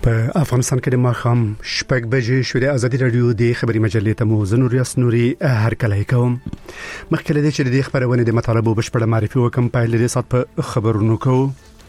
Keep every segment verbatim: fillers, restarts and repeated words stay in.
په افغانستان کې د ماښام شپږ بجې شوې د ازادي رادیو د خبري مجلې ته مو زنور یاسنوري هرکلی کوم. مخکې له دې چې د خبرونه د مطالبه بشپړه معرفي وکم پایل لري سات په خبرونو کوو.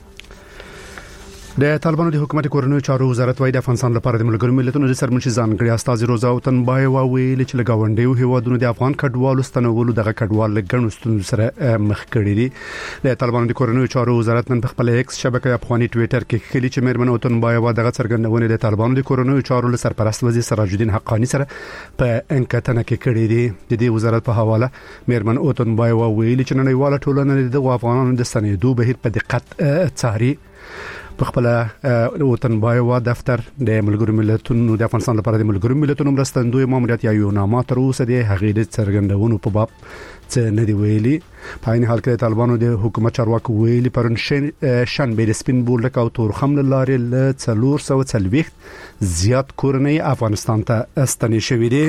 د طالبانو د حکومت کورنۍ چارو وزارت وايي د افغانستان لپاره د ملګرو ملتونو د سرمنشي ځانګړي استاذ روزا او تنبای وویل چې لګاونډي هیوادونو د افغان کډوالو ستنولو دغه کډوال لګنو ستونزو سره مخ کړي دي. د طالبانو د کورنۍ چارو وزارت نن په خپل ایکس شبکې افغاني ټوئیټر کې خلی چې مېرمن او تنبای و دغه څرګندونه د طالبانو د کورنۍ چارو له سرپرست وزیر سراج الدین حقانی سره په انکټنه کې کړي دي. د دې وزارت په حواله مېرمن او تنبای وویل چې نړیواله ټولنه د افغانانو د ستنېدو بهیر په دقت څاري. په خپل وطن بایو دفتر د ملګرو ملتونو د افغانستان لپاره د ملګرو ملتونو مرستندوی ماموریت یا یو نامه تر اوسه د هغې د څرګندونو په باب څه نه دی ویلي. په عین حال کې طالبانو د حکومت چارواکو ویلي پرون شنبه د سپین بولډک او تورخم لارې له څلور سوه څلوېښت زیات کورنۍ افغانستان ته ستنې شوې دي.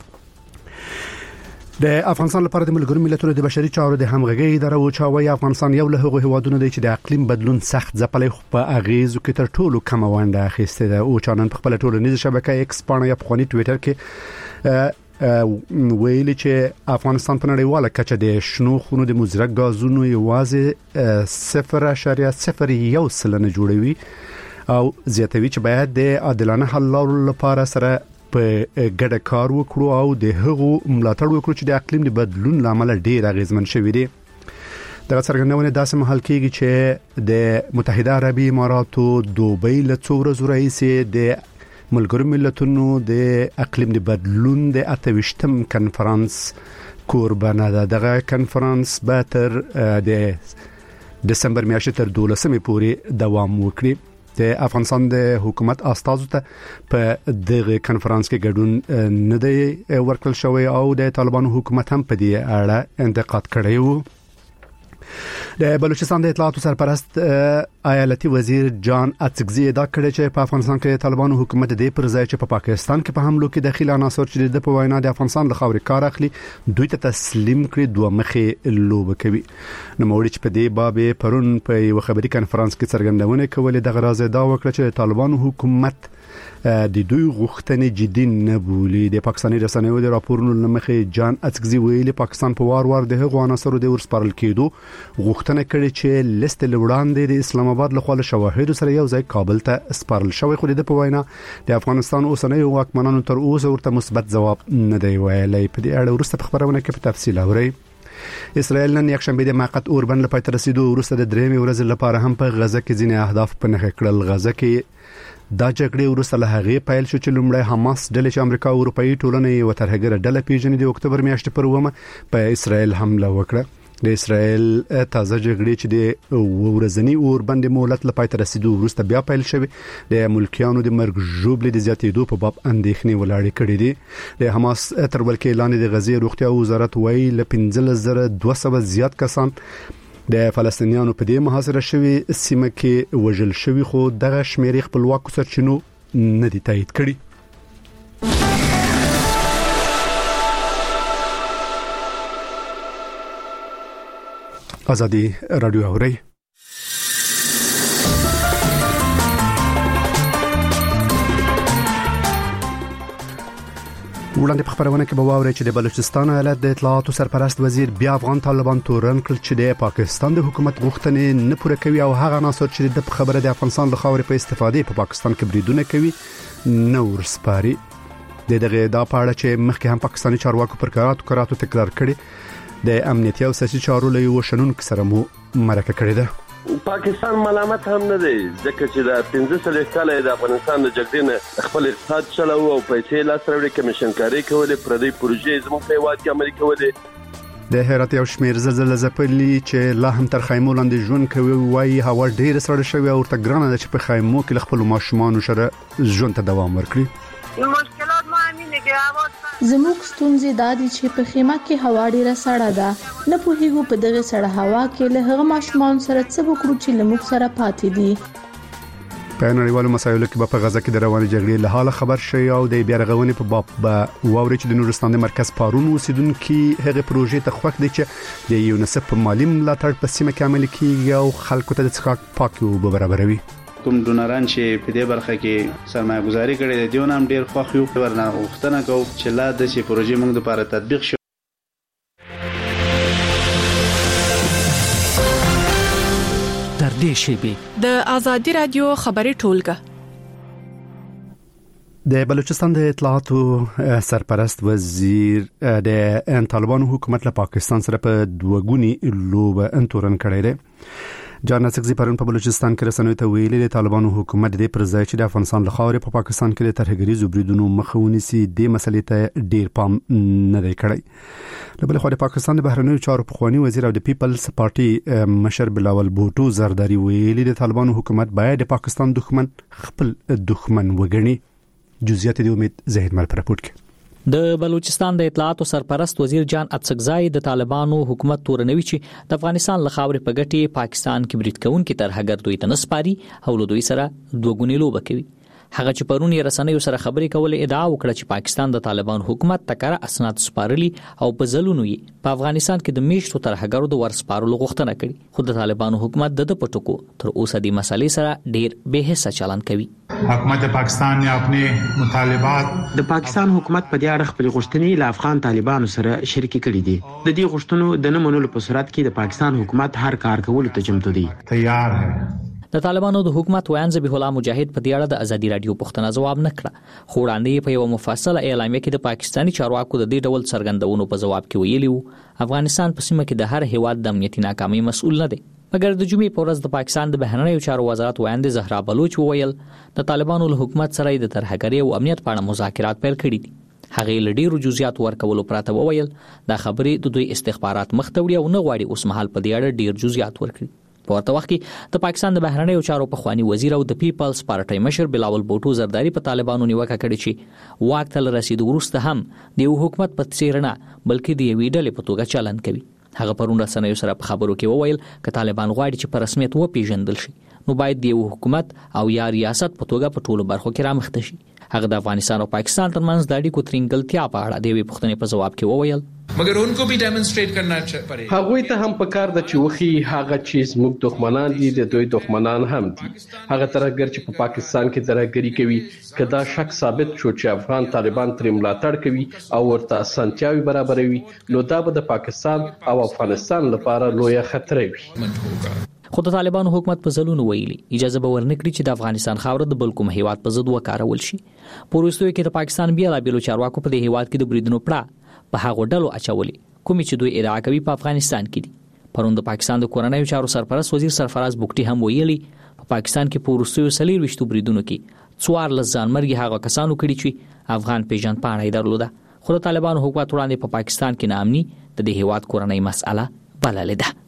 د افغانستان لپاره د ملګرو ملتونو د بشري چارو د همغږي اداره او چاوي افغانستان یو له هغو هیوادونو دی چې د اقلیم بدلون سخت ځپلې په اغیزو کې تر ټولو کم ونده اخیسته ده. او چانن په خپل ټولنیزه شبکه ایکس باندې یا په ټوئیټر کې ویلي چې افغانستان په نړیواله کچه د شنو خونو د مزرک غازونو یوازې صفر اعشاریه صفر یو سلنه جوړوي او زیاتوي چې باید د عادلانه حل لارو لپاره سره په ګډه کار وکړو او د هغو ملاتړ وکړو چې د اقلیم د بدلون لامل ډیر اغیزمن شوی دی. دا څرګندونه داسې محل کېږي چې د متحده عربي اماراتو دوبۍ له څو ورځې راهیسې د ملګرو ملتونو د اقلیم د بدلون د اتهویشتم کنفرانس کوربانه ده. دغه کنفرانس به تر د دسمبر میاشتې تر دولسمې پورې دوام وکړي. د افغانستان د حکومت استازو ته په دغه کنفرانس کې ګډون نه دی ورکړل شوی او د طالبانو حکومت هم په دې اړه انتقاد کړی و. د بلوچستان د اطلاعاتو سرپرست ایالتي وزیر جان اتسکزي دا کړی چې په افغانستان کې طالبانو حکومت د پر ځای چې په پا پاکستان کې په حملو کې داخلي عناصر چې د په وینا د افغانستان له خاورې کار اخلي دوی ته تسلیم کړي دوه مخې لوب کوي. نو موړي چې په دې باب پرون په یو خبري کنفرانس کې څرګندونه کولې د غراض دا وکړه چې طالبانو حکومت د دوی غوښتنې جدي نه بولي. د پاکستاني رسنیو د راپورونو لمخې جان اتسکزي ویلي پاکستان په وار وار د هغو عناصرو د ورسپارل کېدو غوښتنه کړې چې لیست لوړاندې د اسلام آباد له خوا له شواهدو سره یو ځای کابل ته سپارل شوی. خو د په وینا د افغانستان اوسنۍ واکمنانو تر اوسه ورته مثبت ځواب نه دی ویلی. په دې اړه وروسته په خبرونه کې په تفصیل اورئ. اسرائیل نن یکشنبه د موقت اوربند لپاره تر رسیدو وروسته د درېمې ورځې لپاره هم په غزه کې ځینې اهداف په نښه کړل. غزه کې دا جګړې وروسته له هغې پیل شو چې لومړی حماس ډلې چې امریکا او اروپאי ټولنې یو ترهګره ډله پیژني د اکتوبر میاشتې پر اومه په اسرائیل حمله وکړه. د اسرائیل تازه جګړې چې د ورځنی اوربند مهلت لپاره تر رسیدو وروسته بیا پیل شوه د ملکیانو د مرګ ژوبلې د زیاتېدو په باب اندېښنې ولاړې کړې دي. د حماس تر ولکې لاندې د غزې روغتیا وزارت وایي له پنځه زره دوه سوه زیات کسان د فلسطینیانو په دې محاصره شوی سیمه کې وژل شوی خو دغه شمیرې خپلواکو سرچینو نه دي تایید کړي. ازادي رادیو اوري. وړاندې په خبرونه کې به واورئ چې د بلوچستان ایالت د اطلاعاتو سرپرست وزیر بیا افغان طالبان تورن کړل چې د پاکستان د حکومت غوښتنې نه پوره کوي او هغه عناصر چې د خبره د افغانستان له خاورې په استفادې په پاکستان کې بریدونه کوي نه ورسپاري. د دغه دا پاړه چې مخکې هم پاکستاني چارواکو پر کاراتو کاراتو تکرار کړي د امنیتي او سیاسي چارو له یو شنونکو سره مو مرکه کړې ده. پاکستان ملامت هم نه دی ځکه چې د پنځه څلوېښت کاله د افغانستان د جګړې نه خپل اقتصاد چلاو او پیسې لاس راوړي کمیشنکاري کولې پردي پروژې زموږ په هیواد کې عملي کولې. د هرات یو شمېر زلزلې ځپلي چې لا هم تر خیمو لاندې ژوند کوي وایي هوا ډېره سړه شوې او ورته ګرانه ده چې په خیمو کې خپل ماشومان سره ژوند ته دوام ورکړي. مشکلات ما امینه کې هوا زموږ ستونزې دا دي چې په خیمه کې هوا ډیره سړه ده. نه پوهیږو په دغه سړه هوا کې له هغه ماشومان سره څه وکړو چې له موږ سره پاتې دي. په نړیوالو مسایلو کې په غزه کې د روانې جګړې له حاله خبر شي او د بیا رغونې په باب به واوري چې د نورستان د مرکز پارون اوسیدونکو هغه پروژې ته خوښ دي چې د یونیسف په مالی ملاتړ په سیمه کې عملي کیږي او خلکو ته د څښاک پاکي اوبه برابروي. کوم ډونران چې په دې برخه کې سرمایه گذاري کړې ده دیونه هم ډیر خوښ یو ورنه غوښتنه کوو چې لا د شي پروژې موږ لپاره تطبیق شي. در دې شیبه د آزادي رادیو خبري ټولګه د بلوچستان د اطلاعاتو سرپرست وزیر د طالبانو حکومت له پاکستان سره په دوګونی لوب انتورن کړی دی. جان نسکزي پرون په بلوچستان کې رسنیو ته ویلي د طالبانو حکومت د پرځای چې د افغانستان له خاورې په پاکستان کې د ترهګریزو بریدونو مخاوني سي د مسلې ته ډیر پام نه دی کړی. له بل خوا د پاکستان د بهرنیو چارو پخوانی وزیر او د پیپلز پارټي مشر بلاول بوټو زرداری ویلي د طالبانو حکومت باید د پاکستان دښمن خپل دښمن وګڼي. جزئیات د امید زهید مل پر راپورټ کې د بلوچستان د اطلاعاتو سرپرست وزیر جان اتسکزای د طالبانو حکومت تورنوي چې د افغانستان له خاورې په ګټي پاکستان کې برید کوونکي ترهګر دوی ته نسپاري او له دوی سره دوګونی لوبه کوي. هغه چې پرون یې رسنیو سره خبرې کولې ادعا وکړه چې پاکستان د طالبان حکومت تکره اسناد سپارلي او په ځلونو یې په افغانستان کې د میشتو ترهګرو د ورسپارلو غوښتنه کړې، خو د طالبان حکومت د پټکو تر اوسه د مسلې سره ډیر بے حسه چلن کوي. حکومت پاکستان نے اپنے مطالبات د پاکستان حکومت په دې اړه خپل غوښتنې له افغان طالبانو سره شریک کړې دي. د دې غوښتنو د نه منلو په صورت کې د پاکستان حکومت هر کار کولو ته چمتو دی. تیار ہے. د طالبانو د حکومت ویان ذبیح الله مجاهد په دې اړه د ازادي رادیو پوښتنه جواب نه کړه، خو وړاندې په یو مفصله اعلامیه کې د پاکستاني چارواکو د دې ډول څرګندونو په جواب کې ویلي وو افغانستان په سیمه کې د هر هیواد د امنیتي ناکامۍ مسؤل نه دی. مګر د جمعې په ورځ د پاکستان د بهرنیو چارو وزارت ویاند زهرا بلوچ وویل د طالبانو له حکومت سره د ترهګرۍ او امنیت په اړه مذاکرات پیل کړي دي. هغه لډیرو جزئیات ورکولو پراته وویل دا خبرې د دوی استخبارات مختوړي او نه غواړي اوس مهال په دې اړه ډیر جزئیات ورکړي. په ورته وخت کې د پاکستان د بهرنیو چارو پخوانی وزیر او د پیپلز پارټي مشر بلاول بوټو زرداری په طالبانو نیوکه کړې چې واک ته رسیدو وروسته هم د یو حکومت په څیر نه بلکې د یوې ډلې په توګه چلن کوي. هغه پرون رسنیو سره په خبرو کې وویل ک طالبان غواړي چې په رسمیت وپیژندل شي نو باید د یو حکومت او یا ریاست په توګه په ټولو برخو کې رامخته شي. هغه د افغانستان او پاکستان ترمنځ د اړیکو ترینګلتیا په اړه د یوې پوښتنې په جواب کې وویل مگر انکو بھی ډیمونسټریټ کرنا پړي. هغوی ته هم پکار د چوخي هغه چیز موږ دښمنان دي د دوی دښمنان هم دي. هغه ترهګر چې په پاکستان کې ترهګری کوي کدا شک ثابت شو چې افغان طالبان ترې ملاتړ کوي او ورته اسانتیاوي برابروي نو دا به د پاکستان او افغانستان لپاره لوی خطر وي. خو د طالبانو حکومت په ځلونو ویلي اجازه به ورنکړي چې د افغانستان خاوره د بل کوم هیواد په ضد وکارول شي. پوروستوي کې د پاکستان بیلابیلو چارواکو په دې هیواد کې د بریدونو پړه په هغه ډلو اچولي کومې چې دوی ادعا کوي په افغانستان کې دي. پرون د پاکستان د کورنیو چارو سرپرست وزیر سرفراز بوکټي هم ویلي په پاکستان کې پوروستوي سلیر وشتو بریدونو کې څوار لزان مرګي هغه کسانو کړي چې افغان پیژن پاڼه درلوده. خو د طالبانو حکومت وړاندې په پاکستان کې نامني د دې هیواد کورنۍ مسأله بللې ده.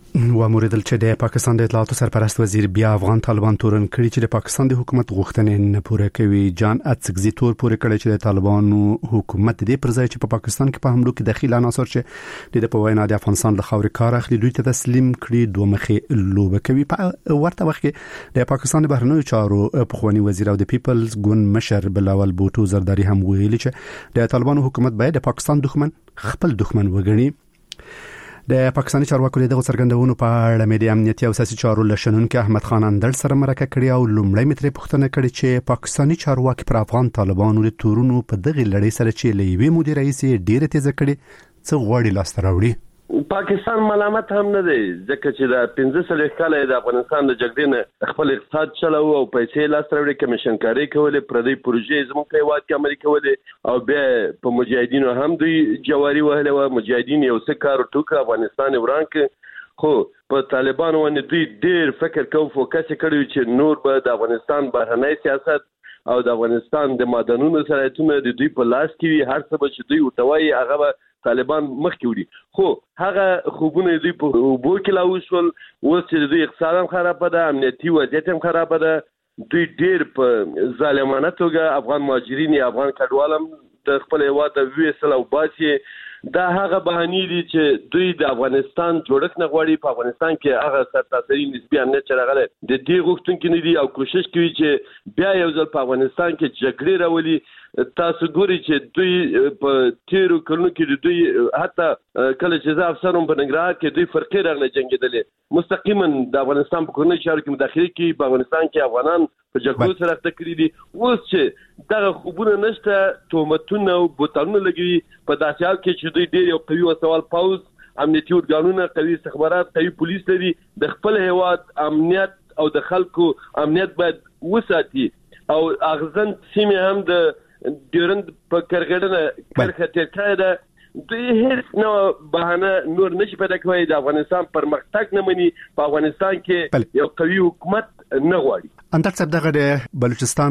و موریدل چې د پاکستان د اطلاعاتو سرپرست وزیر بیا افغان طالبان تورن کړي چې د پاکستان د حکومت غوښتنې نه پوره کوي. جان اتسکزي تور پوره کړي چې د طالبانو حکومت د پرځای چې په پاکستان کې په حملو کې داخلي عناصر چې د په وینا د افغانستان له خاورې کار اخلي دوی ته تسلیم کړي دوه مخې لوبه کوي. په ورته وخت کې د پاکستان د بهرنیو چارو پخوانی وزیر او د پیپلز ګوند مشر بلاول بوټو زرداری هم ویلي چې د طالبانو حکومت باید د پاکستان دښمن خپل دښمن وګڼي. د پاکستاني چارواکو دغه څرګندونو په اړه مې د امنیتي او سیاسي چارو لشنونکو احمد خان اندړ سره مرکه کړې او لومړی مترې پوښتنه کړې چې پاکستاني چارواکي پر افغان طالبانو د تورونو په دغه لړۍ سره چې لېوي مدیر رئیس ډیره تیزه کړې څه غوړي لاس راوړي. پاکستان ملامت هم نه دی ځکه چې د پنځه سلوي کال د افغانستان د جګړې خپل اقتصاد چلو او پیسې لاس راوړي کمیشنکاري کولې پردي پروژې زموږ په هیواد کې عملي کولې او بیا په مجاهدینو هم دوی جواري وهله و مجاهدین یو څه کار وکړ افغانستان وران کې خو په طالبانو باندې دوی ډېر فکر کوي فوکس کړی چې نور به د افغانستان بهرنی سیاست او د افغانستان د معدنونو صنعتونه د دوی په لاس کې وي هر څه به چې دوی وتوي هغه طالبان مخکې وړي خو هغه خوبونه دوی په وبو کې لاوسول اوس چې دوی اقتصاد هم خراب ده امنیتي وضعیت هم خراب ده دوی ډېر په ظالمانه توګه افغان مهاجرین یا افغان کډوالم د خپل هیواد د ویسل او باسي دا هغه بهانې دي چې دوی د افغانستان جوړښت نه غواړي په افغانستان کې هغه سرتاسري نسبي امنیت چې راغلی د دې غوښتونکي نه دي او کوشش کوي چې بیا یو ځل په افغانستان کې جګړې راولي. تاسو ګوري چې دوی په تیرو کلونو کې دوی حتی کله چې زه افسر وم په ننګرهار کې دوی فرقې راغلي جنګېدلې مستقیما د افغانستان په کورنۍ چارو کې مداخله کوي. په افغانستان کې افغانان په جګړو سره اخته کړي دي. اوس چې دغه خوبونه نشته، تهمتونه او بوتلونه لګوي په داسې حال کې چې دوی ډېر یو قوي وسوال پوز، امنیتي ارګانونه، قوي استخبارات، قوي پولیس لري. د خپل هیواد امنیت او د خلکو امنیت باید وساتي او اغزن سیمه هم د ډیورند په کرغړنه کرخه تیر کړه ده. دوی هیڅ نو بهانه نور نشي پیدا کوي. د افغانستان پرمختګ نه مني. په افغانستان کې یو قوي حکومت نه غواړي. اندر صاحب دغه د بلوچستان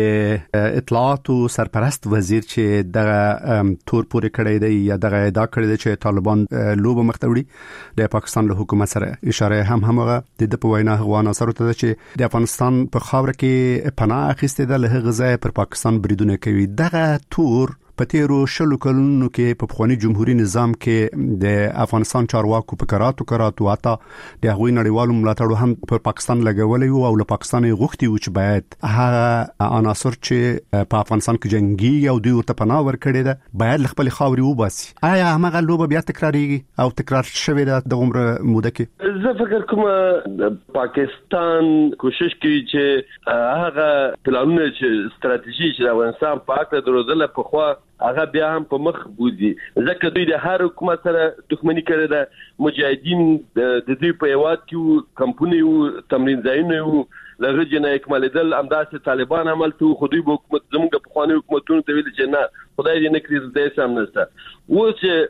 د اطلاعات او سرپرست وزیر چې دغه تور پورې کړی دی یا دغه ادعا کړی دی چې طالبان لوب مختوړي د پاکستان له حکومت سره اشاره هم همغه د په وینا غوانه سره ته چې د افغانستان په خاور کې پناه اخیسته ده له غزا پر پاکستان بریدونه کوي. دغه تور په تیرو شلو کلونو کې په پخوانی جمهوریت نظام کې د افغانستان چارواکو په کراتو کراتو اتا د هغوی نړیوالو ملاتړو هم په پاکستان لګولې او له پاکستان غوښتي و چې باید هغه عناصر چې په افغانستان کې جنگي او دوی ورته پناه ورکړي ده باید خپل خاوري وباسي. آیا هغه لوبه بیا تکرارېږي او تکرار شوی ده د عمر موده کې؟ زه فکر کوم پاکستان کوشش کوي چې هغه پلانونه چې ستراتیژي چې افغانستان په اړه دروځله په خوا هغه بیا هم په مخ بوزي. ځکه دوی د هر حکومت سره دښمنی کړې ده. مجاهدین د دوی په هیواد کې کمپونی او تمرین ځایونه او لږه جنا اکمالېدل همداسې طالبان عمل ته خو دوی په حکومت زموږ په خواني حکومتونو ته ویل چې نه خدای دې نه کړی دې سم نشته. و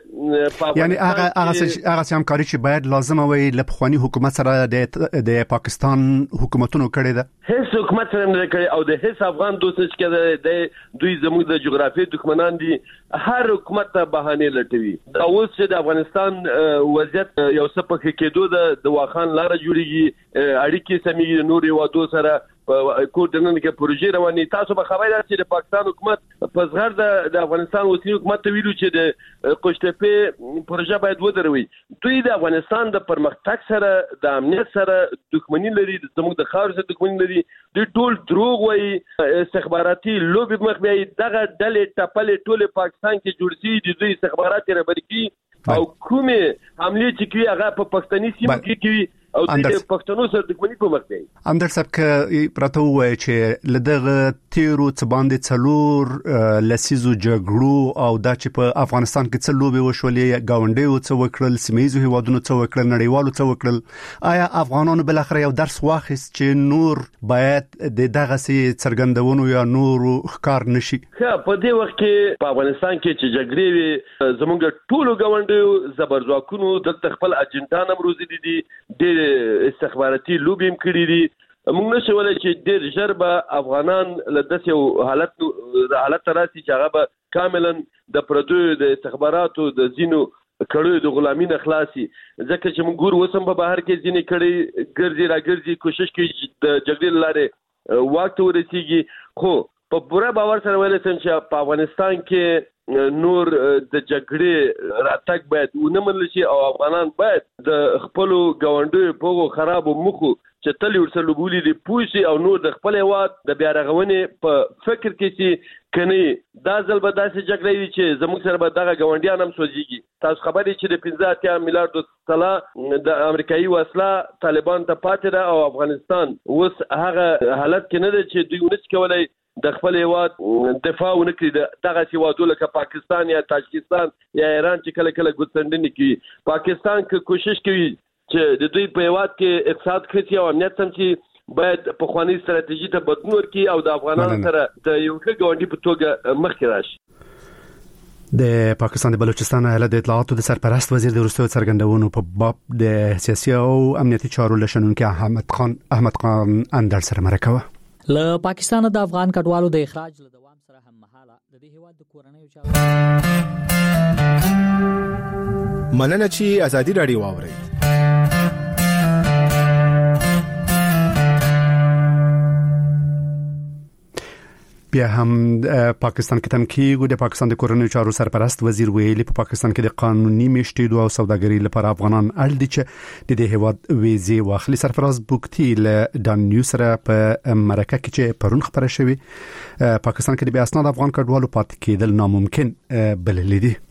چې یعنی هغه هغه هغه همکاري چې باید لازم وي له خواني حکومت سره د د پاکستان حکومتونو کړی ده. هیڅ حکومت سره نه کړی او د هیڅ افغان دوست چې د دوی زموږ د جغرافي دښمنان دي. هر حکومت ته بهانه لټوي. دا اوس چې د افغانستان وضعیت یو څه په کې کېدو د واخان لار جوړیږي، اړیکې سمې نور یو سره کوردنن کې پروژې رواني. تاسو به خبر یاست چې د پاکستان حکومت په ځغر د افغانستان اوسنی حکومت ته ویلو چې د قشتپې پروژه باید ودروي. دوی د افغانستان د پرمختګ سره د امنیت سره دښمنی لري، زموږ د خاور سره دښمنی لري. دوی ټول دروغ وایي، استخباراتي لوبي مخ بیا دغه ډلې ټپلې ټول پاکستان کې جوړ شي. د دوی استخباراتي ربرکی او کومه حمله چې کوي هغه په پاکستاني سیمو کې کوي او د پښتنو سره د کومې په مخ دی. اندر صاحب ک پرته وای چې لدغه تیرو څ باندې څلور لسیزو جګړو او دا چې په افغانستان کې څه لوبي وشولې گاونډي او څه وکړل، سیمایي هیوادونو څه وکړل، نړیوالو څه وکړل. آیا افغانانو بل اخر یو درس واخیست چې نور باید د دغه سي څرګندونو یا نور ښکار نشي؟ ها په دې وخت کې په افغانستان کې چې جګړې وي زموږ ټولو گاونډیو زبرځواکونو د خپل اجنډا نم روزي دي د استخباراتي لوبي هم کړی دي. موږ نشو ولای چې ډېر ژر به افغانان له داسې حالت حالت راسي چې هغه به کاملا د پردو د استخباراتو د زینو کړو د غلامي نه خلاصي. ځکه چې موږ ګور وسم په بهر کې ځینې کړي ګرځي راګرځي کوشش کوي د جګړې لاره وخت ورسیږي. خو په پوره باور سره ویل سم چې په افغانستان کې نور د جګړې راتګ باید ونمنل شي او افغانان باید د خپل ګاونډي په خرابو مخو چې تل ورسره لوبولي دي پوښي او نور د خپل هواد د بیا رغونې په فکر کې چې کني دا ځل به داسې جګړې وي چې زموږ سره به دغه ګاونډیان هم سوځيږي. تاسو خبرې چې د پنځه اتیا میلیارډ ډالر د امریکایي وسله طالبان ته پاتې ده او افغانستان اوس هغه حالت کې نه ده چې دوی ونس کولای د خپل هیواد دفاع ونکړي. دغه هیوادو لکه پاکستان یا تاجکستان یا ایران چې کله کله ګوتڅنډنې کوي. پاکستان کې کوشش کوي چې د دوی په هیواد کې اقتصاد ښه او امنیت هم چې باید په خواني ستراتیژي ته بدلون ورکړي او د افغانانو سره د یو ښه ګاونډي په توګه مخکې راشي. د پاکستان د بلوچستان ایالت د اطلاعاتو د سرپرست وزیر د وروستیو څرګندونو په باب د سیاسي او امنیتي چارو لشنونکو احمد خان احمد خان اندر سره مرکه له پاکستان د افغان کډوالو د اخراج له دوام سره هم مهاله د دې هیواد د کورنیو چارو مننه چې ازادي رادیو واوري. بیا هم پاکستان کې تمکیګو د پاکستان د کورنیو چارو سرپرست وزیر ویلي په پاکستان کې د قانوني میشتېدو او سوداګرۍ لپاره افغانان اړ دي چې د دې هیواد ویزې واخلي. سرفراز بوکتی له دان نیوز سره په مرکه کې چې پرون خبره شوې پاکستان کې د بیا اسناد افغان کډوالو پاتې کېدل ناممکن بلل دي.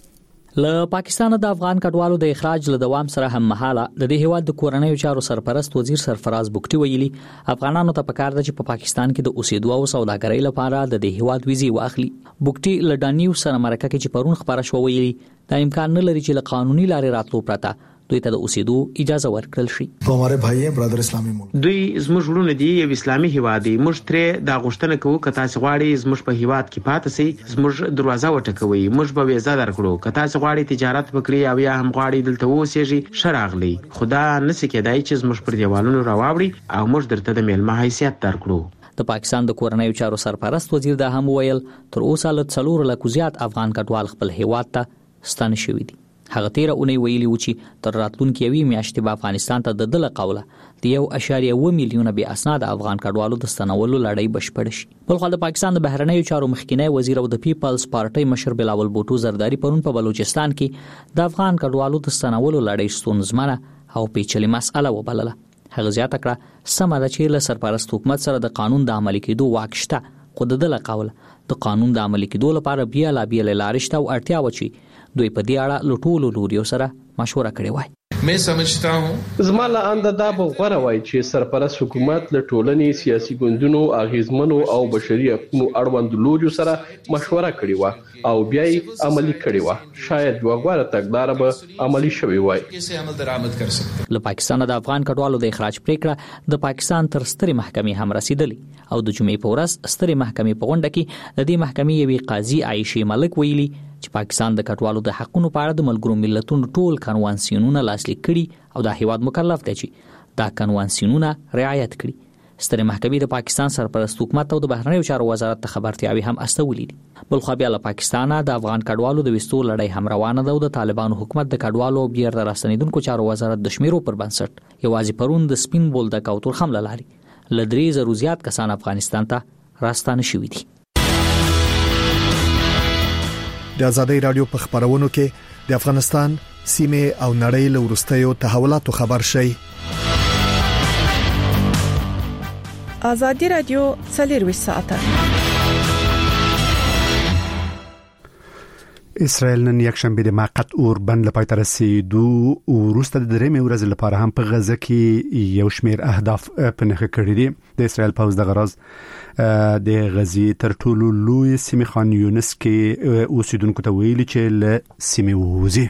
له پاکستان د افغان کډوالو د اخراج له دوام سره هم مهاله د دې هیواد د کورنیو چارو سرپرست وزیر سرفراز بوکټي ویلي افغانانو ته پکار ده چې په پا پاکستان کې د اوسېدو او سوداګرۍ لپاره د دې هیواد ویزې واخلي. بوکټي له ډانیو سره مرکه کې چې پرون خبره شو ویلي دا امکان نه لري چې له قانوني لارې راتلو پرته دوی ته د اوسېدو اجازه ورکړل شي. هماره بھائی ہیں برادر اسلامي ملک دوی زموږ ورونه دي یو اسلامي هیواد دی. موږ ترې دا غوښتنه کوو که تاسو غواړئ زموږ په هیواد کې پاتې شئ زموږ دروازه وټکوي موږ به ویزه درکړو. که تاسو غواړئ تجارت وکړئ او یا هم غواړئ دلته اوسېږئ ښه راغلی. خدا نشي کېدای چې زموږ پر دیوالونو راواوړي او موږ درته د میلمه حیثیت درکړو. د پاکستان د کورنیو چارو سرپرست وزیر دا هم ویل تر اوسه له څلور لکو زیات افغان کډوال خپل هیواد ته ستانه شوي دي. هغه تیر اونۍ ویلي و چې تر راتلونکي یوې میاشتې به افغانستان ته د دله قوله د یو اشاریه اوه میلیونه بې اسناده افغان کډوالو د ستنولو لړۍ بشپړه شي. بلخو د پاکستان د بهرنیو چارو مخکینی وزیر او د پیپلز پارټۍ مشر بلاول بوټو زرداری پرون په بلوچستان کې د افغان کډوالو د ستنولو لړۍ ستونزمنه او پیچلې مسأله وبلله. هغه زیاته کړه سمه ده چې له سرپرست حکومت سره د قانون د عملي کېدو واک شته خو د دله قوله د قانون د عملي کېدو لپاره بیا لا بیا لارې شته او اړتیا و چې دوی په دې اړه له ټولو لوریو سره مشوره کړې وای. मैं समझता हूं زما له انده دا به غوړه وای چې سرپرست حکومت له ټولنې سیاسي ګوندونو اغیزمنو او بشري حقوقو اړوند لوریو سره مشوره کړې و او بیا یې عملی کړې و. شاید یو غوړه تګلاره به عملی شوي وای. کیسه عمل درآمد کر سکتے. له پاکستان د افغان کډوالو د اخراج پریکړه د پاکستان تر سترې محکمې هم رسیدلې او د جمعې په ورځ سترې محکمې په غونډه کې د دې محکمې یوې قاضي عایشه ملک ویلي چې پاکستان د کډوالو د حقونو په اړه د ملګرو ملتونو ټول قانونسیونونه لاسلیک کړي او د هیواد مکلف دی چې دا قانونسیونونه رعایت کړي. سترې محکمې د پاکستان سرپرست حکومت او د بهرنیو چارو وزارت ته خبرتیاوي هم استولې دي. بلخو بیا له پاکستان د افغان کډوالو د وستو لړۍ هم روانه ده او د طالبانو حکومت د کډوالو بیرته راستنیدونکو چارو وزارت د شمیرو پر بنسټ یوازې پرون د سپین بولدک او تورخم لاري ل درې زره زیات کسان افغانستان ته راستانه شوي دي. د آزادۍ رادیو په خبرونو کې د افغانستان سیمه او نړۍ له ورستیو تحولاتو خبر شي. آزادۍ رادیو څلور ساعته. اسرائیل نن یک شنبه د موقت اوربند لپاره تر رسیدو وروسته د درېمې ورځې لپاره هم په غزه کې یو شمېر اهداف په نښه کړی دي. د اسرائیل پوځ د غرض د غزې تر ټولو لوی سیمه خان یونس کې اوسیدونکو ته ویلي چې له سیمه ووزي.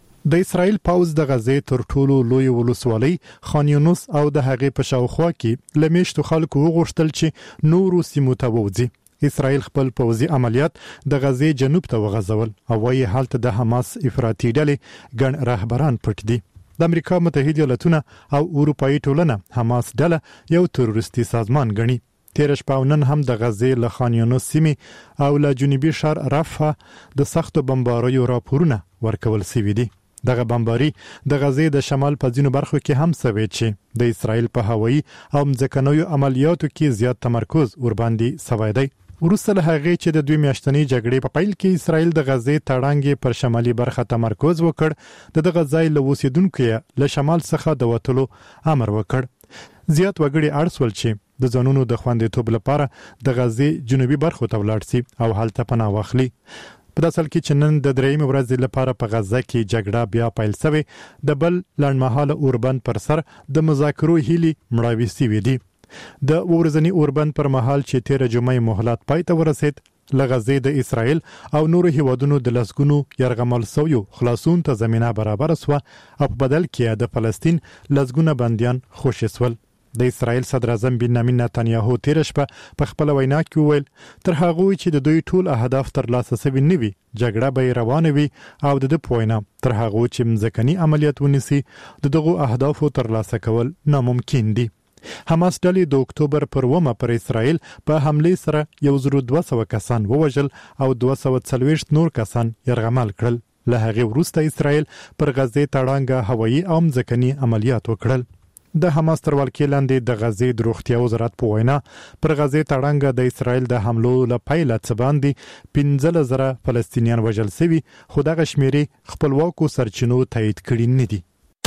د اسرائیل پوځ د غزې تر ټولو لوی ولسوالۍ خان یونس او د هغې په شاوخوا کې لمیشتو خلکو وغوښتل چې نورو سیمو ته ووزي. اسرائیل خپل پوځي عملیات د غزې جنوب ته وغځول او وايي حالت د حماس افراطي ډلې ګڼ رهبران پټ دي. د امریکا متحده ایالاتونه او اروپאי ټولنه حماس ډله یو تروریستي سازمان ګڼي. تیر شپه نن هم د غزې له خان یونس سیمې او له جنوبي ښار رفح د سختو بمباریو راپورونه ورکول شوي دي. دغه بمباري د غزې د شمال په ځینو برخو کې هم سوي چې د اسرائیل په هوایي او ځمکنیو عملیاتو کې زیات تمرکز ورباندې سوی دی. وروسته له هغې چې د دوی میاشتنۍ جګړې په پیل کې اسرائیل د غزې تړانګې پر شمالي برخه تمرکز وکړ د دغه ځای له اوسیدونکو له شمال څخه د وتلو امر وکړ. زیات وګړي اړ شول چې د ځانونو د خوندیتوب لپاره د غزې جنوبي برخو ته ولاړ شي او هلته پناه واخلي. په داسې حال کې چې نن د درېیمې ورځې لپاره په غزه کې جګړه بیا پیل شوې د بل لنډمهاله اوربند پر سر د مذاکرو هیلې مړاوې شوې دي. د ورځنی اوربند پر مهال چې تیر جمعې مهلت پای ته ورسید لغزې د اسرائیل او نورو هیوادونو د لسګونو يرغمل سویو خلاصون ته زمينه برابر سو او په بدل کې د فلسطین لسګونه بنديان خوشی سول. د اسرائیل صدر اعظم بنیامین نتنیاهو تیر شپه په خپل وینا کې وویل تر هغه چې د دوی ټول اهداف تر لاسه سوي نه وي جګړه به روانه وي او د دې پوینه تر هغه چې مځکني عملیات ونیسي دغه اهداف تر لاسه کول ناممکن دي. حماس ډلې د اکتوبر پر اوومه پر اسرائیل په حمله سره یو زر دوه سوه کسان ووژل او دوه سوه څلوېښت نور کسان يرغمل کړل. له هغې وروسته اسرائیل پر غزې تړانګه هوایي او مځکني عملیات وکړل. د حماس تر ولکې لاندې د غزې د روغتیا وزارت په وینا پر غزې تړانګه د اسرائیل د حملو له پیله څخه باندې پنځه زره فلسطینیان وژل شوي خو دغه شمیرې خپلواکو سرچینو تایید کړي نه دي.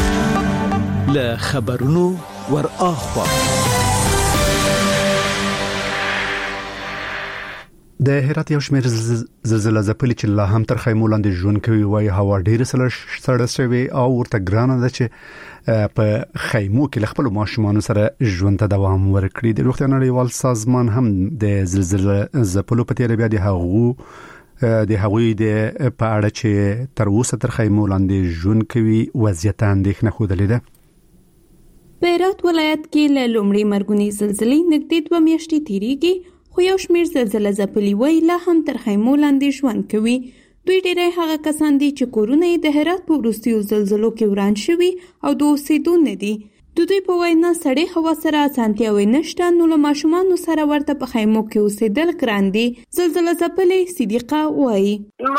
له خبرونو ور اخوا د هرات یو شمېر زلزلې ځپلي چې لا هم تر خیمو لاندې ژوند کوي وای هوا ډیره سړه شوې او ورته ګرانه ده چې په خیمو کې خپل ماشومان سره ژوند ته دوام ورکړي. د روغتیا نړیوال سازمان هم د زلزلې ځپلو په تیر بیا د هغو د هغوی د په اړه چې تر اوسه تر خیمو لاندې ژوند کوي وضعیت اندېښنه خوده ده. په هرات ولایت کې له لومړۍ مرګونی زلزلې نږدې دوه میاشتې تیریږي، خو یو شمېر زلزله ځپلي وای لا هم تر خیمو لاندې ژوند کوي. دوی ډېری هغه کسان دي چې کورونه یې د هرات په وروستیو زلزلو کې وران شوي او د اوسېدو نه دي. د دوی په وینا سړې هوا سره اسانتیاوې نشته، نو له ماشومانو سره ورته په خیمو کې اوسېدل ګران دي. زلزله ځپلې صدیقه وایي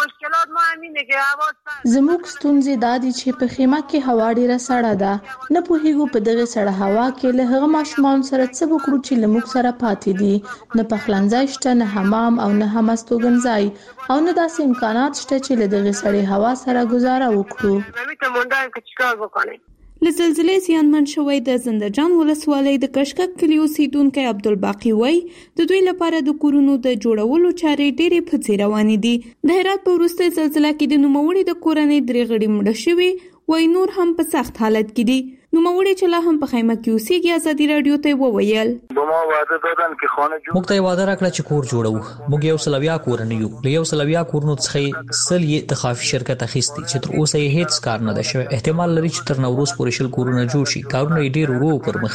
زموږ ستونزې دا دي چې په خیمه کې هوا ډیره سړه ده، نه پوهیږو په دغه سړه هوا کې له هغه ماشومان سره څه وکړو چې له موږ سره پاتې دي. نه پخلنځای شته، نه حمام او نه هم استوګنځای، او نه داسې امکانات شته چې له دغه سړې هوا سره گزاره وکړو. له زلزلې زیانمن شوی د زندهجان ولسوالۍ د کشکک کلي اوسیدونکی عبدالباقي وایي د دوی لپاره د کورونو د جوړولو چارې ډېرې پڅې روانې دي. د هرات په وروستۍ زلزله کې د نوموړي د کورنۍ درې غړي مړه شوي، وایي نور هم په سخت حالت کې دي. نوموړي چې لا هم په خیمه کې اوسېږي ازادي راډیو ته وویل موږ ته وعده راکړه چې کور جوړو. موږ یو سلویا کورنۍ یو، له یو سلویا کورونو څخه سل یې د خافي شرکت اخیستي چې تر اوسه یې هیڅ کار نه ده شوی. احتمال لري چې تر نوروز پورې شل کورونه جوړ شي. کارونه یې ډېر ورو پر مخ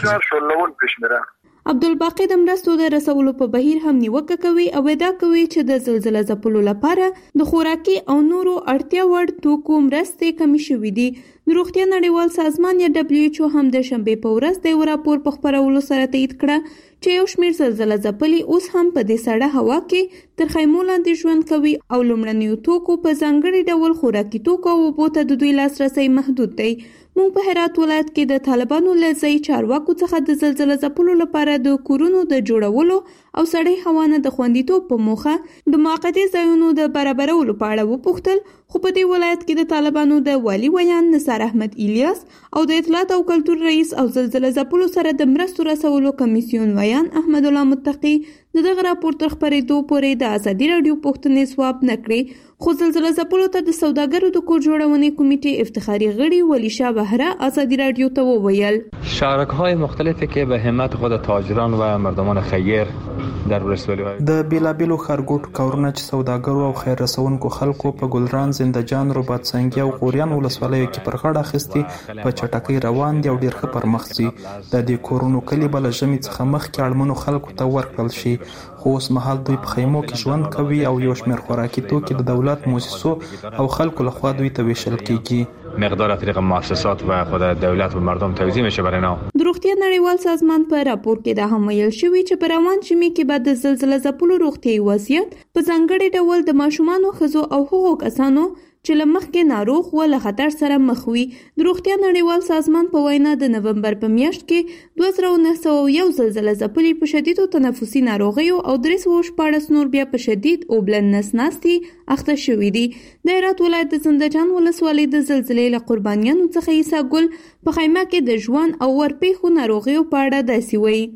ځي. عبدالباقي د مرستو د رسولو په بهیر هم نیوکه کوي او ادعا کوي چې د زلزله ځپلو لپاره د خوراکي او نورو اړتیا وړ توکو مرستې کمې شوې دي. د روغتیا نړیوال سازمان یا دبلیو ایچ او هم د شنبې په ورځ د یو راپور په خپرولو سره تایید کړه چې یو شمېر زلزله ځپلي اوس هم په دې سړه هوا کې تر خیمو لاندې ژوند کوي او لومړنیو توکو په ځانګړي ډول خوراکي توکو او اوبو ته د دوی لاسرسی محدود دی. موږ په هرات ولایت کې د طالبانو له ځای چارواکو څخه د زلزله ځپلو لپاره د کورونو د جوړولو او سړې هوا نه د خوندیتوب په موخه د موقتي ځایونو د برابرولو په اړه وپوښتل، خو په دې ولایت کې د طالبانو د والي ویان نثار احمد الیاس او د اطلاعات او کلتور رئیس او زلزله ځپلو سره د مرستو رسولو کمیسیون ویان احمد الله متقی دغه راپور تر خبرېدو پورې د ازادي راډیو پوښتنې ځواب نه کړې. خو زلزله ځپلو ته د سوداګرو د کور جوړونې کمیټې افتخاري غړي ولی شاه بهره ازادي راډیو ته وویل شارک‌های مختلفی که به همت خود تاجران و مردمان خیر در ولسوالی د بیلابیلو خارګوټ کورونه چې سوداګرو او خیر رسونکو خلکو په ګلران، زندهجان، رباط سنگي او غوریان ولسوالیو کې پر غاړه اخیستي په چټکۍ روان دي او ډیر ښه پر مخ ځي. د دې کورونو کلي بل ژمي څخه مخکې اړمنو خلکو ته ورکړل شي، خو اوس مهال دوی په خیمو کې ژوند کوي او یو شمېر خوراکي توکي د دولت مؤسسو او خلکو لخوا دوی ته ویشل کیږي. مقدار از طریق مؤسسات و خود دولت و مردم توزیع میشه برای اینا. د روغتیا نړیوال سازمان په راپور کې دا هم ویل شوی چې په روان ژمي کې بعد د زلزله ځپلو روغتیايي وضعیت په ځانګړي ډول د ماشومانو، ښځو او هغو کسانو چې له مخکې ناروغ و له خطر سره مخ وي. د روغتیا نړیوال سازمان په وینا د نومبر په میاشت کې دوه زره نهه سوه یو زلزله ځپلي په شدیدو تنفسي ناروغیو او درې سوه شپاړس نور بیا په شدید اوبلن نس ناستي اخته شوي دي. د هرات ولایت د زندهجان ولسوالۍ د زلزلې له قربانیانو څخه عیسی ګل په خیمه کې د ژوند او ورپېښو ناروغیو په اړه داسې وایي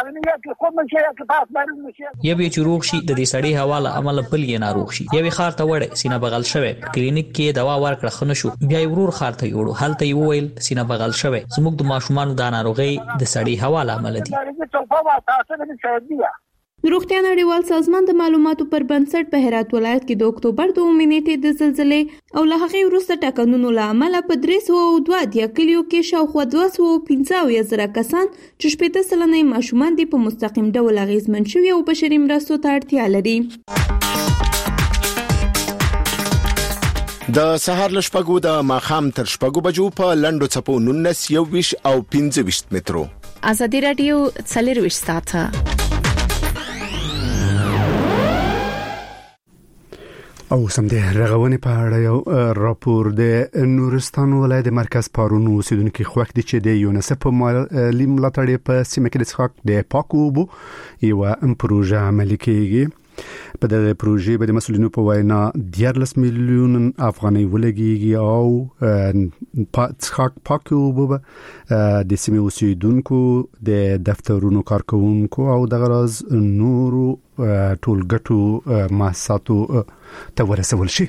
یوې چې روغ شي د دې سړې هوا له امله بل یې ناروغ شي. یوې خار ته وړه سینه بغل شوی، کلینیک کې دوا ورکړه ښه نه شو، بیا یې ورور خار ته یوړو، هلته یې وویل سینه بغل شوی. زموږ د ماشومانو دا ناروغۍ د سړې هوا له امله دي. د روغتیا نړیوال سازمان د معلوماتو پر بنسټ په هرات ولایت کې د اکتوبر دوه نیټې د زلزلې او له هغې وروسته ټاکنونو له امله په درې سوه او دوه اتیا کلیو کې شاوخوا دوه سوه پنځه اویا زره کسان چې شپېته سلنه یې ماشومان دي په مستقیم ډول اغېزمن شوي او بشري مرستو ته اړتیا لري. د سهار له شپږو د ماښام تر شپږو بجو په لنډو څپو نولس، یوویشت او پنځه ویشت مترو. ازادي راډیو څلرویشت ساعته او سم د رغونې په اړه یو راپور د نورستان ولایت د مرکز پارون اوسیدونکو خوښ دي چې د یونیسف په مالی ملاتړ په سیمه کې د څښاک د پاکو اوبو یو پروژه عملي کیږي. په دغه پروژې به د مسولینو په وینا دیارلس میلیون افغانۍ ولګيږي او پاتخاک پاکو به د سیمې اوسیدونکو د دفترونو کارکونکو او د غراز نورو ټولګټو مؤسساتو ته ورسول شي.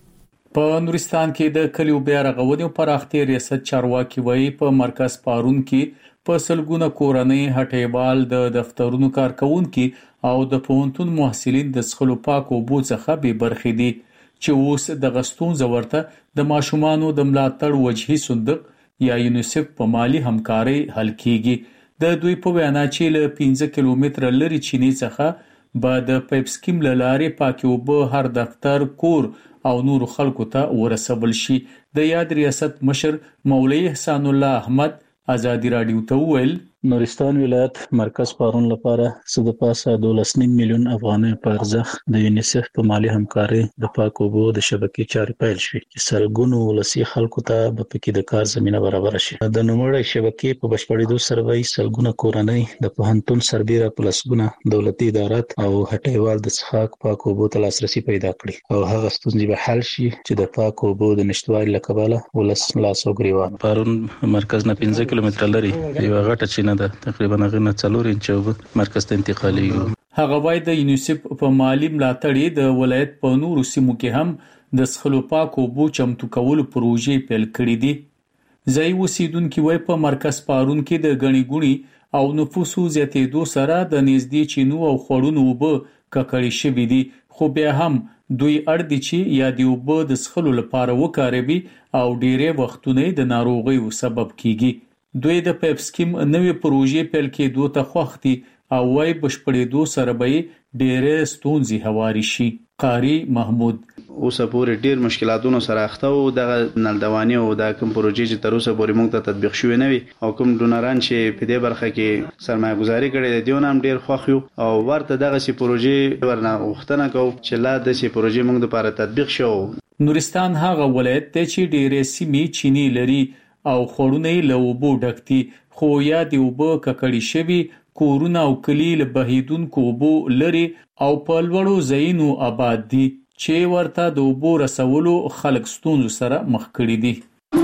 په نورستان کې د کلیو بیا رغونې او پراختیا ریاست چارواکي وایي په مرکز پارون کې په سلګونه کورنۍ هټیوال د دفترونو کارکونکو او د پوهنتون محصلین د څښلو پاکو اوبو څخه به برخې دي چې اوس د غستون زورته د ماشومانو د ملاتړ وجهي صندوق یا یونیسف په مالی همکاري حل کیږي. د دوی په وینا چې له پنځه کیلومتره لري چینی څخه به د پایپ سکیم لارې پاکي اوبو هر دفتر کور او نور خلکو ته ورسول شي. د یاد ریاست مشر مولوی احسان الله احمد ازادي رادیو ته ویل نورستان ولایت مرکز پارون لپاره څه د پاسه دولس نیم میلیون افغانۍ په ارزښت د یونیسف په مالی همکاري د پاکو اوبو د شبکې چارې پیل شوې چې سلګونو ولسي خلکو ته به پکې د کار زمينه برابر شي. د نوموړی شبکې په بشپړېدو سره به سلګونه کورنۍ د پوهنتون سربېره پلسګونه دولتي ادارات او هټیوال د څښاک پاکو اوبو ته لاسرسي پیدا کړي او هغه ستونزې به حل شي چې د پاکو اوبو د نشټوالي له کبله ولس لاس او ګریوان. پارون مرکز نه پنځه کیلومتره لري یو غټه چینه ده تقریبا غنه څلور انچو مرکز ته انتقالي. هغه وای د یونیسف په مالی ملاتړ د ولایت په نورو سیمو کې هم د څښلو پاکو اوبو چمتو کولو پروژې پیل کړې دي. ځای اوسیدونکو وای په مرکز پارون کې د غنی ګونی او نفوسو زیاتېدو سره د نږدې چینو او خړونو اوبه ککړې شوې دي خو بیا هم دوی اړ دي چې یا دی اوبه د څښلو لپاره وکاروي او ډېرې وختونه د ناروغیو سبب کیږي. دوی د پایپ سکیم نوې پروژې پیل کېدو ته خوښ دي او وايي بشپړېدو سره به ډېرې ستونزې هواري شي. قاری محمود اوس پورې ډېر مشکلاتونو سره اخته او د نلدوانی او د کوم پروژې چې تر اوسه پورې موږ ته تطبیق شوی نه وي او کوم ډونران چې په دې برخه کې سرمایه گذاري کړې دي نو هم ډېر خوښ یو او ورته دغه سي پروژې ورنه وختنه کو چې لا د سي پروژې موږ لپاره تطبیق شو. نورستان هغه ولایت ته چې ډېرې سیمې چینی لري او خړونه له اوبو ډکتي خو یا دی اوبو ککړې شوی کورونه او کلی له بهیدونکو اوبو لري او په لوړو ځایونو آباد دي چې ورته د اوبو رسولو خلک ستونزو سره مخ کړي دي.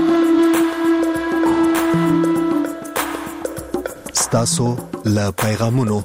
ستاسو له پیغامونو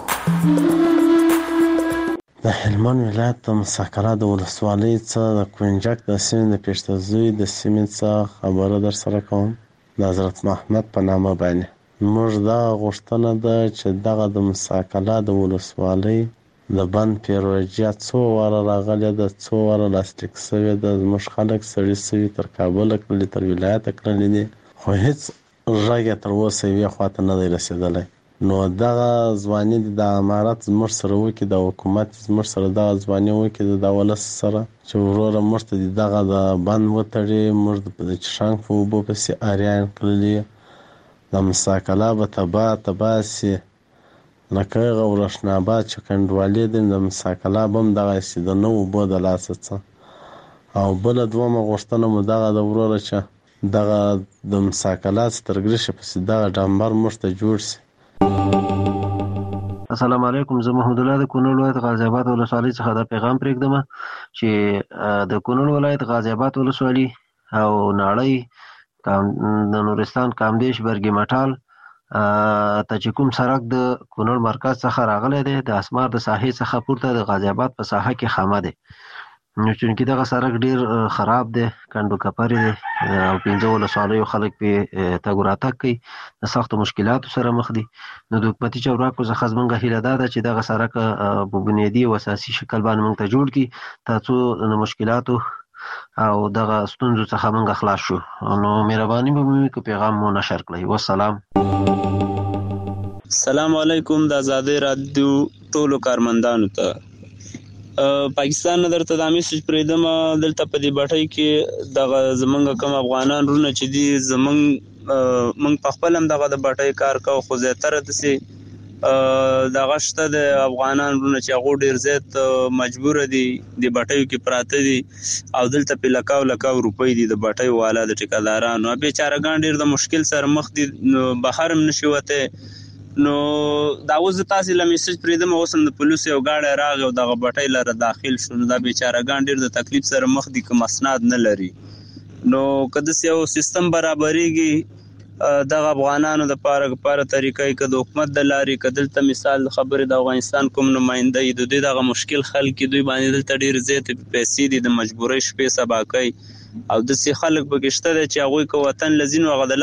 د هلمند ولایت د مساکره د ولسوالۍ څخه د کوینجک د سیمې د پیشتزوی د سیمې څخه خبره در سره کوم. د حضرت محمد په نامه باندې موږ دا غوښتنه ده چې دغه د مساکره د ولسوالۍ د بند پیروژه څو واره راغلې ده څو واره لاسلیک شوې ده زموږ خلک سړي شوي تر کابل کړلي تر ولایت کړلي دي خو هیڅ غږ تر اوسه یې خواته نه دی رسېدلی. نو دغه ځواني د امارات زموږ سره وکړي د حکومت زموږ سره دغه ځواني وکړي د ولس سره چې وروره موږ ته دغه د بند وتړي موږ د چشانګ په اوبو پسې اریان کړلي د مساکله به تباه تباه سي لکه هغه ورشناباد چې کنډوالې دي د مساکله به هم دغسې د نو اوبو د لاسه څه او بله دومه غوښتنه مو دغه د وروره چې دغه د مساکله سترګریشه پسې دغه ډامبر موږ ته جوړ سي. السلام علیکم. زه محمد الله د کونړ ولایت غازی آباد ولسوالۍ څخه دا پیغام پرېږدم چې د کونړ ولایت غازی آباد ولسوالۍ او ناړۍ د نورستان کامدیش برګي مټال ته چې کوم سړک د کونړ مرکز څخه راغلی دی د اسمار د ساحې څخه پورته د غازی آباد په ساحه کې خامه دی نو چونکې دغه سړک ډیر خراب دی کندو کپرې دی او پنځه ولسوالیو خلک پې تګ راتګ کوي د سختو مشکلاتو سره مخ دي. نو د حکومتي چارواکو څخه زموږ هیله دا ده چې دغه سړک په بنیادي او اساسي شکل باندې موږ ته جوړ کړي تر څو د مشکلاتو او دغه ستونزو څخه موږ خلاص شو. نو مهرباني به مو وکړئ پیغام مو نشر کړئ. والسلام. السلام علیکم. د آزادۍ رادیو ټولو کارمندانو ته پاکستان نه درته دا میسج پرېږدم دلته په دې بټۍ کې دغه زمونږ کوم افغانان رونه چې دي زمونږ موږ په خپل هم دغه د بټۍ کار کوو خو زیاتره داسې دغه شته د افغانان رونه چې هغو ډېر زیات مجبوره دي د بټیو کې پراته دي او دلته پې لکاو لکاو روپۍ دي د بټیو والا د ټیکهدارانو بیچارهګان ډېر د مشکل سره مخ دي بهر هم نشي وتی نو دا اوس تاسو له میسج پریدم اوس هم د پولیس یو گاډي راغی او دغه بټۍ لاره داخل شو. دا بیچاره ګان ډیر د تکلیف سره مخ دي کوم اسناد نه لري. نو کله چې یو سیستم برابرېږي دغه افغانانو د پاره لپاره طریقې کې د حکومت د لارې کدل ته مثال خبره د افغانستان کوم نمائنده د دوی دغه مشکل خلک دوی باندې دلته ډیر زیات پیسې دي د مجبورۍ شپې سبا کوي او د سي خلک بګشته چې هغه کو وطن لزین او غد